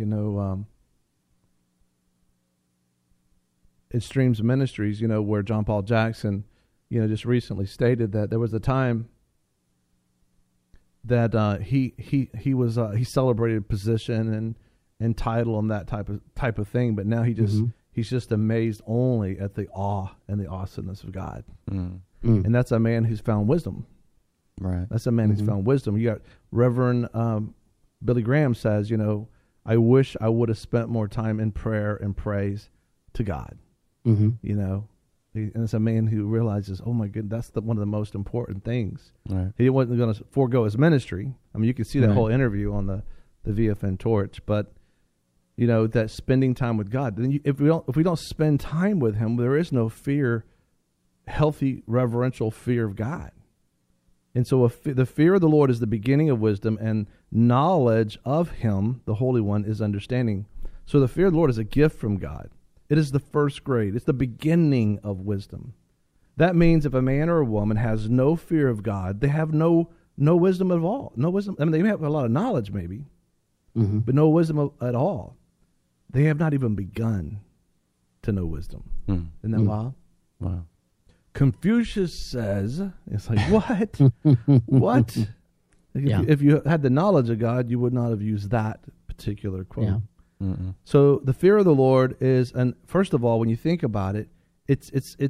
in Streams Ministries, where John Paul Jackson, just recently stated that there was a time that he celebrated position and title and that type of thing, but now he's just amazed only at the awe and the awesomeness of God. And that's a man who's found wisdom. Right. That's a man who's found wisdom. You got Reverend Billy Graham says, I wish I would have spent more time in prayer and praise to God. And it's a man who realizes, oh my goodness, that's one of the most important things. Right. He wasn't going to forego his ministry. I mean, you can see that whole interview on the VFN Torch, but that spending time with God. Then if we don't spend time with Him, there is no fear, healthy reverential fear of God. And so the fear of the Lord is the beginning of wisdom, and knowledge of Him, the Holy One, is understanding. So the fear of the Lord is a gift from God. It is the first grade. It's the beginning of wisdom. That means if a man or a woman has no fear of God, they have no wisdom at all. No wisdom. I mean, they may have a lot of knowledge maybe, but no wisdom at all. They have not even begun to know wisdom. Isn't that wild? Wow. Confucius says, it's like, what? What? If you had the knowledge of God, you would not have used that particular quote. Yeah. So the fear of the Lord is, and first of all, when you think about it, it's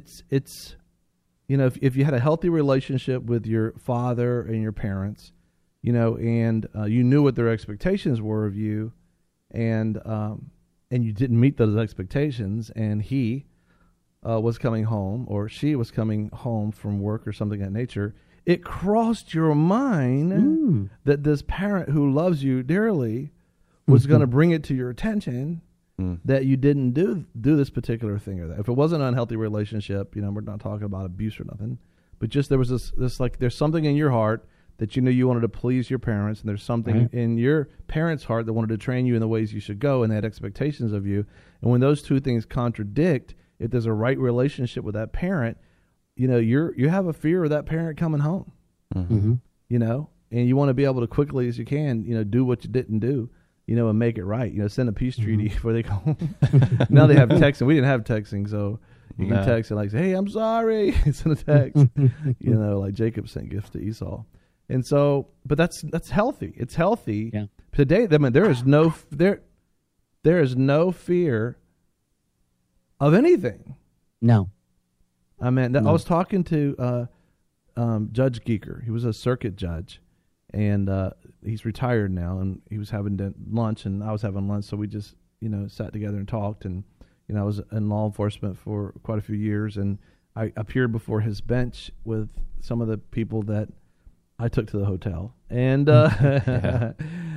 if you had a healthy relationship with your father and your parents, and you knew what their expectations were of you, and you didn't meet those expectations, and he was coming home or she was coming home from work or something of that nature, it crossed your mind that this parent who loves you dearly was going to bring it to your attention that you didn't do this particular thing or that. If it wasn't an unhealthy relationship, we're not talking about abuse or nothing, but just there was this like there's something in your heart that you wanted to please your parents, and there's something in your parents' heart that wanted to train you in the ways you should go, and they had expectations of you. And when those two things contradict, if there's a right relationship with that parent, you have a fear of that parent coming home, and you want to be able to quickly as you can, do what you didn't do, and make it right. Send a peace treaty before they go home. Now they have texting. We didn't have texting, so you can text and say, hey, I'm sorry. Send a text. Like Jacob sent gifts to Esau. And so, but that's healthy. It's healthy. Yeah. Today, I mean, there is no fear of anything. No. I mean, I was talking to Judge Geeker. He was a circuit judge, and he's retired now. And he was having lunch, and I was having lunch. So we just, sat together and talked. And I was in law enforcement for quite a few years, and I appeared before his bench with some of the people that I took to the hotel, and the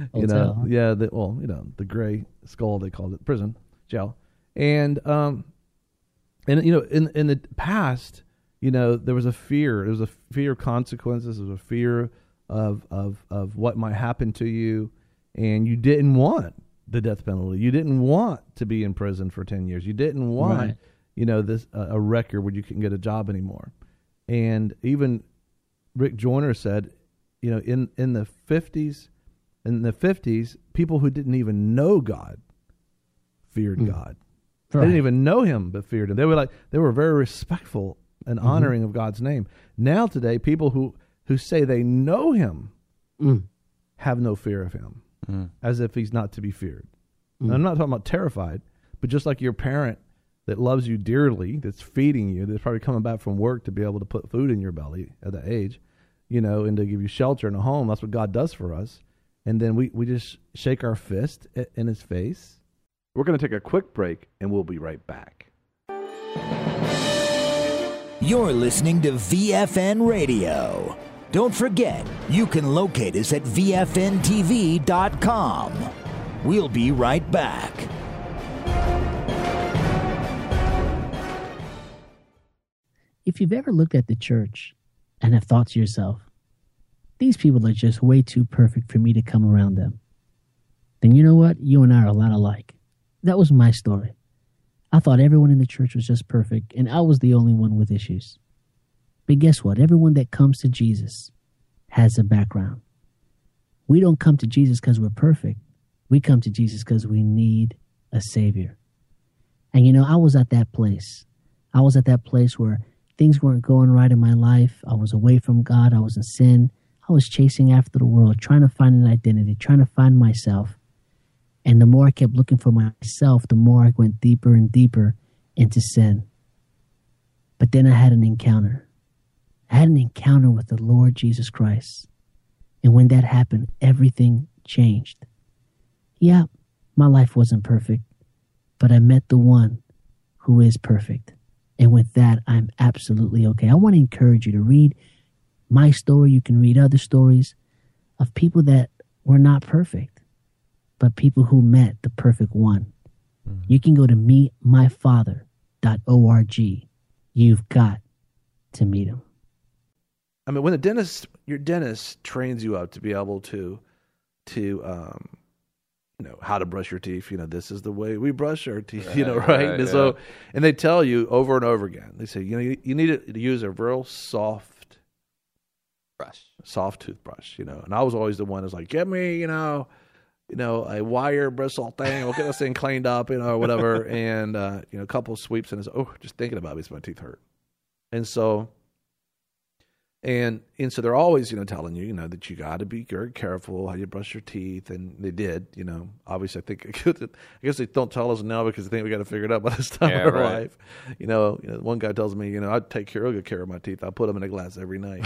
gray skull, they called it, prison, jail, and in the past, there was a fear. There was a fear of consequences. There was a fear of what might happen to you, and you didn't want the death penalty. You didn't want to be in prison for 10 years. You didn't want, this a record where you couldn't get a job anymore, and even Rick Joyner said, in the 50s, people who didn't even know God feared God. Right. They didn't even know Him, but feared Him. They were very respectful and honoring of God's name. Now today, people who say they know Him have no fear of Him, as if He's not to be feared. And I'm not talking about terrified, but just like your parent that loves you dearly, that's feeding you, that's probably coming back from work to be able to put food in your belly at that age, and to give you shelter and a home. That's what God does for us. And then we just shake our fist in His face. We're going to take a quick break, and we'll be right back. You're listening to VFN Radio. Don't forget, you can locate us at VFNTV.com. We'll be right back. If you've ever looked at the church and have thought to yourself, these people are just way too perfect for me to come around them, then you know what? You and I are a lot alike. That was my story. I thought everyone in the church was just perfect, and I was the only one with issues. But guess what? Everyone that comes to Jesus has a background. We don't come to Jesus because we're perfect. We come to Jesus because we need a Savior. And you know, I was at that place. I was at that place where things weren't going right in my life. I was away from God. I was in sin. I was chasing after the world, trying to find an identity, trying to find myself. And the more I kept looking for myself, the more I went deeper and deeper into sin. But then I had an encounter. I had an encounter with the Lord Jesus Christ. And when that happened, everything changed. Yeah, my life wasn't perfect, but I met the one who is perfect. And with that, I'm absolutely okay. I want to encourage you to read my story. You can read other stories of people that were not perfect, but people who met the perfect one. Mm-hmm. You can go to meetmyfather.org. You've got to meet him. I mean, when your dentist trains you up to be able to how to brush your teeth. This is the way we brush our teeth. Right? And so, and they tell you over and over again. They say, you need to use a real soft toothbrush. And I was always the one who's like, get me, a wire bristle thing. We'll get this thing cleaned up, or whatever. And a couple of sweeps, and it's just thinking about it makes my teeth hurt. And so. And so they're always, telling you, that you got to be very careful how you brush your teeth. And they did, obviously I guess they don't tell us now because they think we got to figure it out by this time in our life. One guy tells me, I take real good care of my teeth. I put them in a glass every night,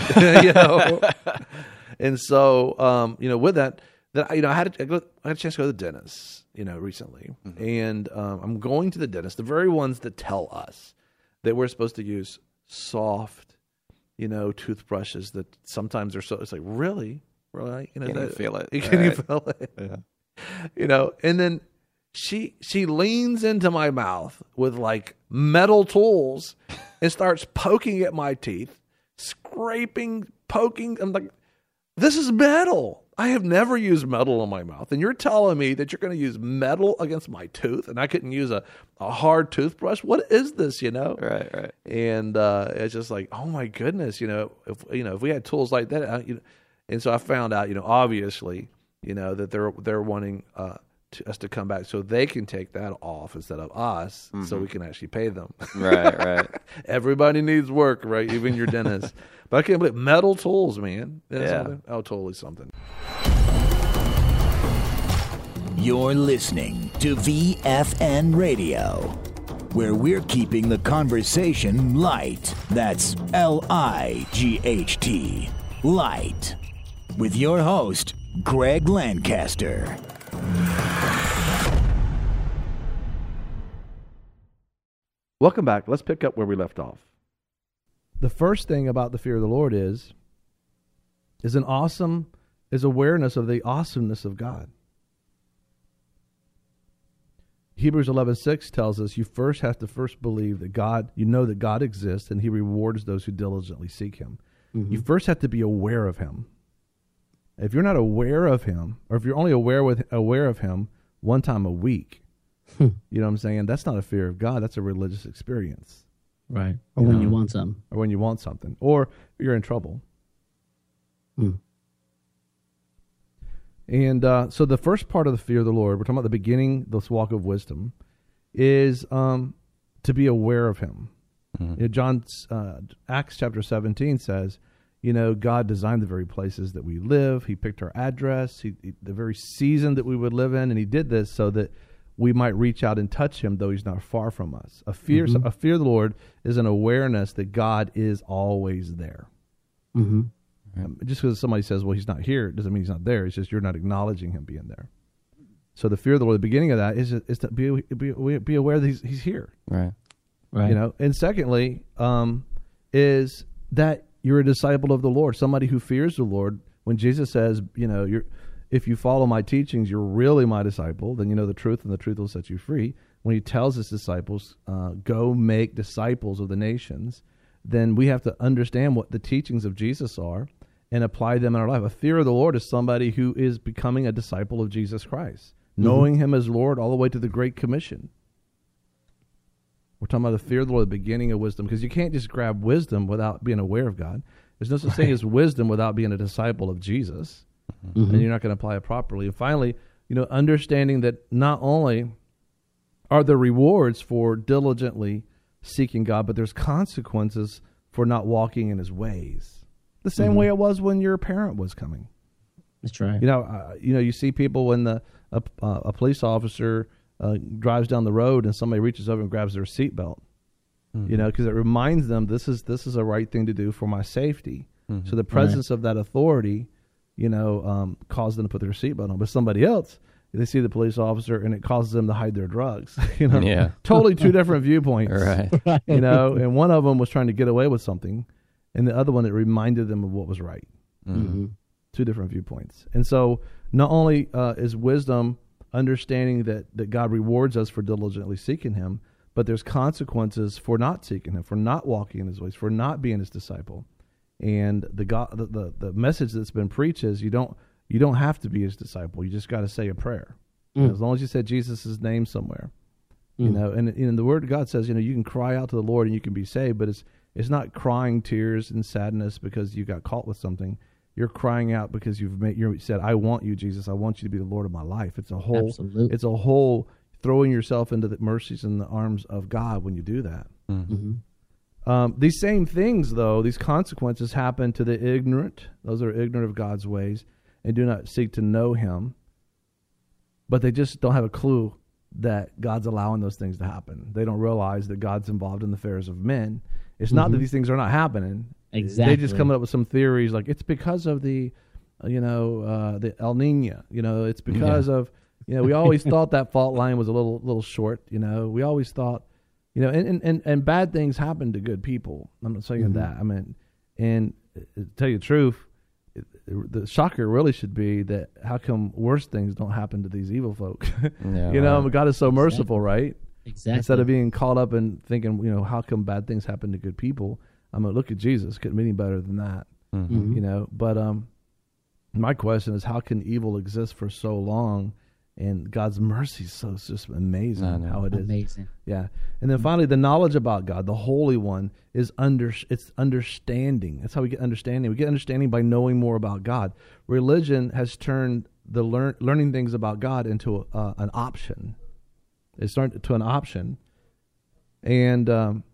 And so, with that, I had a chance to go to the dentist, recently. Mm-hmm. And I'm going to the dentist, the very ones that tell us that we're supposed to use soft, toothbrushes that sometimes are so, it's like, really? Can you feel it? Can you feel it? Yeah. And then she leans into my mouth with like metal tools and starts poking at my teeth, scraping, poking. I'm like, this is metal. I have never used metal in my mouth. And you're telling me that you're going to use metal against my tooth and I couldn't use a hard toothbrush? What is this, Right. And it's just like, oh my goodness, if we had tools like that, and so I found out, obviously, that they're wanting us to come back so they can take that off instead of us, mm-hmm. so we can actually pay them. Right. Everybody needs work, right? Even your dentist. But I can't believe metal tools, man. Something? Oh, totally something. You're listening to VFN Radio, where we're keeping the conversation light. That's LIGHT, light. With your host, Greg Lancaster. Welcome back. Let's pick up where we left off. The first thing about the fear of the Lord is awareness of the awesomeness of God. Hebrews 11:6 tells us you first have to believe that God, that God exists and he rewards those who diligently seek him. Mm-hmm. You first have to be aware of him. If you're not aware of him, or if you're only aware of him one time a week, you know what I'm saying? That's not a fear of God. That's a religious experience. Right. Or when you want something. Or when you want something. Or you're in trouble. Mm. And so the first part of the fear of the Lord, we're talking about the beginning, this walk of wisdom, is to be aware of him. Mm-hmm. Acts chapter 17 says, God designed the very places that we live. He picked our address, the very season that we would live in, and he did this so that we might reach out and touch him, though he's not far from us. A fear of the Lord is an awareness that God is always there. Mm-hmm. Just because somebody says, well, he's not here, doesn't mean he's not there. It's just you're not acknowledging him being there. So the fear of the Lord, the beginning of that is to be aware that he's here. Right. And secondly, is that you're a disciple of the Lord, somebody who fears the Lord. When Jesus says, if you follow my teachings, you're really my disciple, then you know the truth, and the truth will set you free. When he tells his disciples, go make disciples of the nations, then we have to understand what the teachings of Jesus are and apply them in our life. A fear of the Lord is somebody who is becoming a disciple of Jesus Christ, knowing him as Lord all the way to the Great Commission. We're talking about the fear of the Lord, the beginning of wisdom, because you can't just grab wisdom without being aware of God. There's no such thing as wisdom without being a disciple of Jesus, and you're not going to apply it properly. And finally, understanding that not only are there rewards for diligently seeking God, but there's consequences for not walking in His ways. The same way it was when your parent was coming. That's right. You see people when a police officer drives down the road and somebody reaches over and grabs their seatbelt, because it reminds them this is a right thing to do for my safety. So the presence of that authority, caused them to put their seatbelt on. But somebody else, they see the police officer and it causes them to hide their drugs. Totally two different viewpoints. Right. And one of them was trying to get away with something, and the other one, it reminded them of what was right. Two different viewpoints. And so not only is wisdom understanding that God rewards us for diligently seeking Him, but there's consequences for not seeking Him, for not walking in His ways, for not being His disciple. And the message that's been preached is you don't have to be His disciple. You just got to say a prayer. As long as you said Jesus' name somewhere, and the Word of God says, you can cry out to the Lord and you can be saved, but it's not crying tears and sadness because you got caught with something. You're crying out because you said, I want you, Jesus. I want you to be the Lord of my life. It's a whole throwing yourself into the mercies and the arms of God when you do that. These same things, though, these consequences happen to the ignorant. Those that are ignorant of God's ways and do not seek to know Him, but they just don't have a clue that God's allowing those things to happen. They don't realize that God's involved in the affairs of men. It's not that these things are not happening. Exactly. They just come up with some theories like it's because of the El Nino. It's because of, we always thought that fault line was a little short. We always thought, and bad things happen to good people. I'm not saying that. I mean, and to tell you the truth, the shocker really should be that how come worse things don't happen to these evil folk? God is so merciful, right? Exactly. Instead of being caught up in thinking, how come bad things happen to good people? I'm going to look at Jesus. Couldn't be any better than that. But my question is, how can evil exist for so long? And God's mercy is so, it's just amazing how it is. Amazing. Yeah. And then finally, the knowledge about God, the Holy One, is it's understanding. That's how we get understanding. We get understanding by knowing more about God. Religion has turned the learning things about God into an option. It's turned to an option. And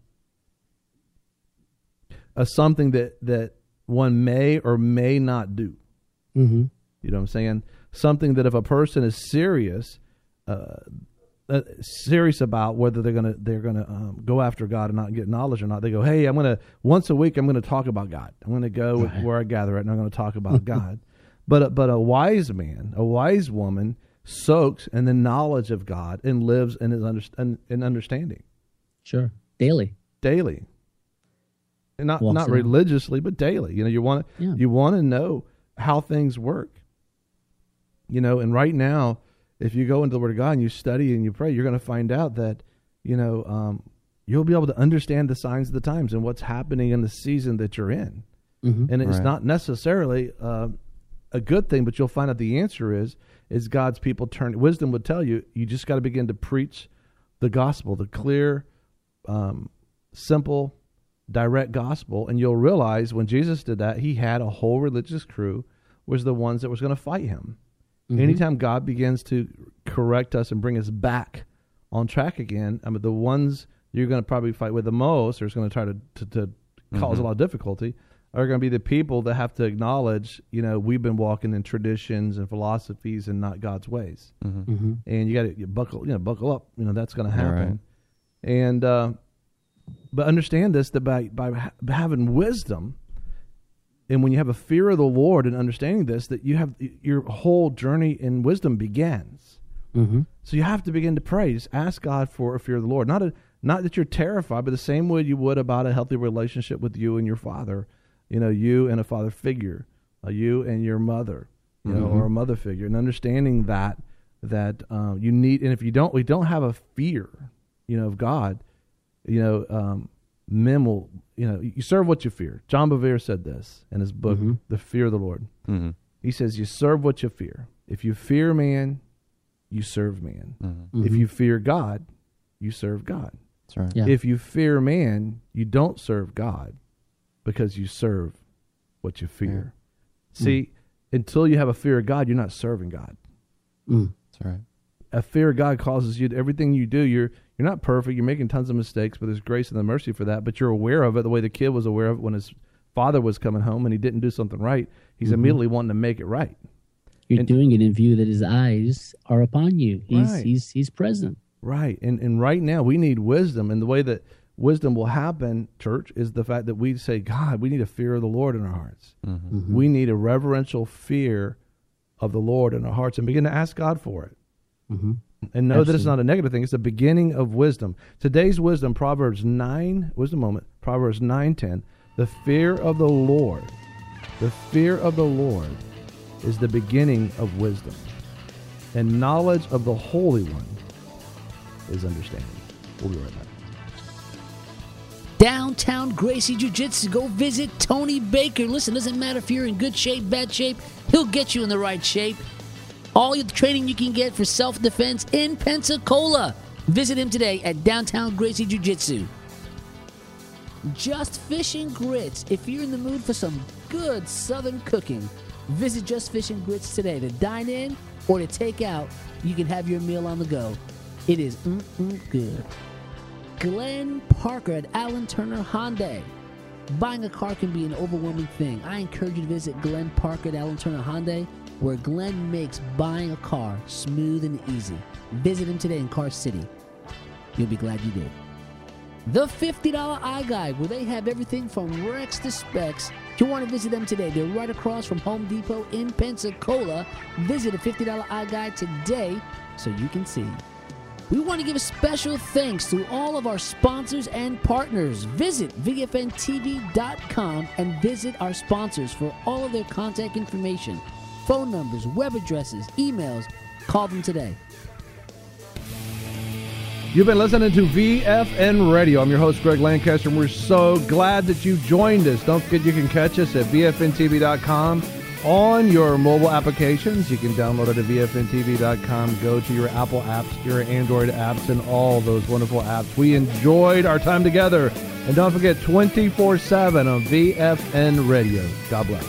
something that one may or may not do. You know what I'm saying? Something that if a person is serious about whether they're gonna go after God and not get knowledge or not, they go, hey, once a week I'm gonna talk about God. I'm gonna go where I gather at and I'm gonna talk about God. But a wise man, a wise woman soaks in the knowledge of God and lives in his understanding. Sure, daily, and not religiously, but daily. You want to know how things work. And right now, if you go into the Word of God and you study and you pray, you're going to find out that, you'll be able to understand the signs of the times and what's happening in the season that you're in. And it's not necessarily a good thing, but you'll find out the answer is God's people turn. Wisdom would tell you, you just got to begin to preach the gospel, the clear, simple, direct gospel. And you'll realize when Jesus did that, he had a whole religious crew was the ones that was going to fight him. Anytime God begins to correct us and bring us back on track again, I mean, the ones you're going to probably fight with the most, or is going to try to cause a lot of difficulty, are going to be the people that have to acknowledge, we've been walking in traditions and philosophies and not God's ways. And you got to buckle up. That's going to happen. Right. And but understand this, that by having wisdom, and when you have a fear of the Lord and understanding this, that you have your whole journey in wisdom begins. So you have to begin to pray. Just ask God for a fear of the Lord. Not that you're terrified, but the same way you would about a healthy relationship with you and your father. You and a father figure, you and your mother, or a mother figure, and understanding that you need. And if we don't have a fear, of God, men will. You serve what you fear. John Bevere said this in his book, The Fear of the Lord. He says, you serve what you fear. If you fear man, you serve man. If you fear God, you serve God. That's right. Yeah. If you fear man, you don't serve God because you serve what you fear. See, until you have a fear of God, you're not serving God. That's right. A fear of God causes you to, everything you do, you're not perfect. You're making tons of mistakes, but there's grace and the mercy for that. But you're aware of it the way the kid was aware of it when his father was coming home and he didn't do something right. He's immediately wanting to make it right. You're doing it in view that his eyes are upon you. Right. He's present. Right. And right now we need wisdom. And the way that wisdom will happen, church, is the fact that we say, God, we need a fear of the Lord in our hearts. We need a reverential fear of the Lord in our hearts and begin to ask God for it. And know that it's not a negative thing. It's the beginning of wisdom. Today's wisdom, Proverbs 9:10. The fear of the Lord is the beginning of wisdom. And knowledge of the Holy One is understanding. We'll be right back. Downtown Gracie Jiu-Jitsu. Go visit Tony Baker. Listen, doesn't matter if you're in good shape, bad shape, he'll get you in the right shape. All the training you can get for self-defense in Pensacola. Visit him today at Downtown Gracie Jiu-Jitsu. Just Fish and Grits. If you're in the mood for some good Southern cooking, visit Just Fish and Grits today. To dine in or to take out, you can have your meal on the go. It is good. Glenn Parker at Allen Turner Hyundai. Buying a car can be an overwhelming thing. I encourage you to visit Glenn Parker at Allen Turner Hyundai, where Glenn makes buying a car smooth and easy. Visit him today in Car City. You'll be glad you did. The $50 iGuide, where they have everything from Rex to specs. If you want to visit them today, they're right across from Home Depot in Pensacola. Visit a $50 iGuide today so you can see. We want to give a special thanks to all of our sponsors and partners. Visit VFNTV.com and visit our sponsors for all of their contact information, phone numbers, web addresses, emails. Call them today. You've been listening to VFN Radio. I'm your host, Greg Lancaster, and we're so glad that you joined us. Don't forget you can catch us at VFNTV.com on your mobile applications. You can download it at VFNTV.com. Go to your Apple apps, your Android apps, and all those wonderful apps. We enjoyed our time together. And don't forget, 24/7 on VFN Radio. God bless.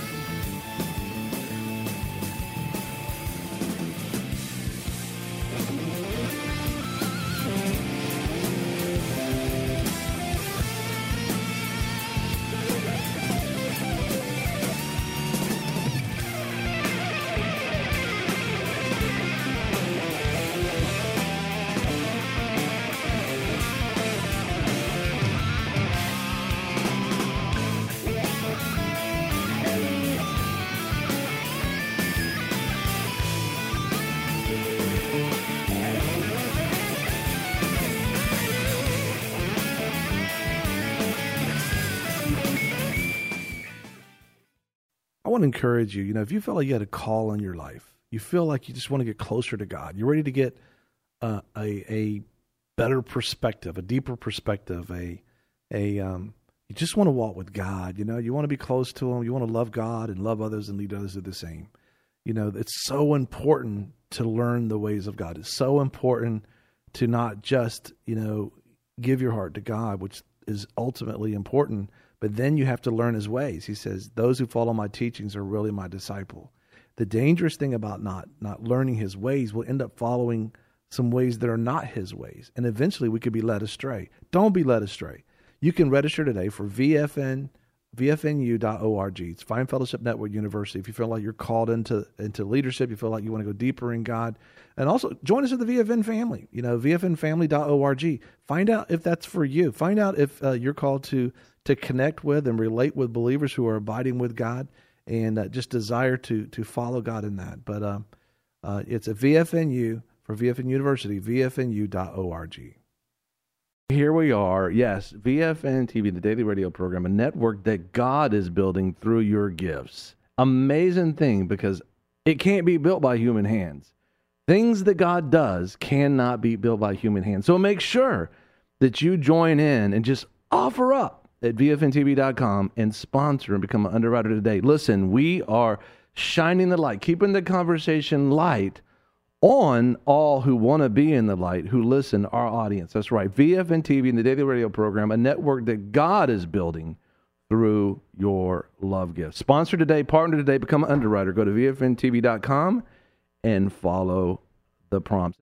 I want to encourage you, if you feel like you had a call in your life, you feel like you just want to get closer to God, you're ready to get a better perspective, a deeper perspective, you just want to walk with God, you want to be close to Him, you want to love God and love others and lead others to the same. It's so important to learn the ways of God. It's so important to not just, give your heart to God, which is ultimately important, but then you have to learn His ways. He says, those who follow my teachings are really my disciple. The dangerous thing about not learning His ways, will end up following some ways that are not His ways. And eventually we could be led astray. Don't be led astray. You can register today for VFNU.org. It's Fine Fellowship Network University. If you feel like you're called into leadership, you feel like you want to go deeper in God. And also join us at the VFN family, VFNfamily.org. Find out if that's for you. Find out if you're called to connect with and relate with believers who are abiding with God and just desire to follow God in that. But it's a VFNU for VFN University, VFNU.org. Here we are. Yes, VFN TV, the daily radio program, a network that God is building through your gifts. Amazing thing, because it can't be built by human hands. Things that God does cannot be built by human hands. So make sure that you join in and just offer up at VFNTV.com and sponsor and become an underwriter today. Listen, we are shining the light, keeping the conversation light on all who want to be in the light, who listen, our audience. That's right. VFN TV and the Daily Radio Program, a network that God is building through your love gift. Sponsor today, partner today, become an underwriter. Go to VFNTV.com and follow the prompts.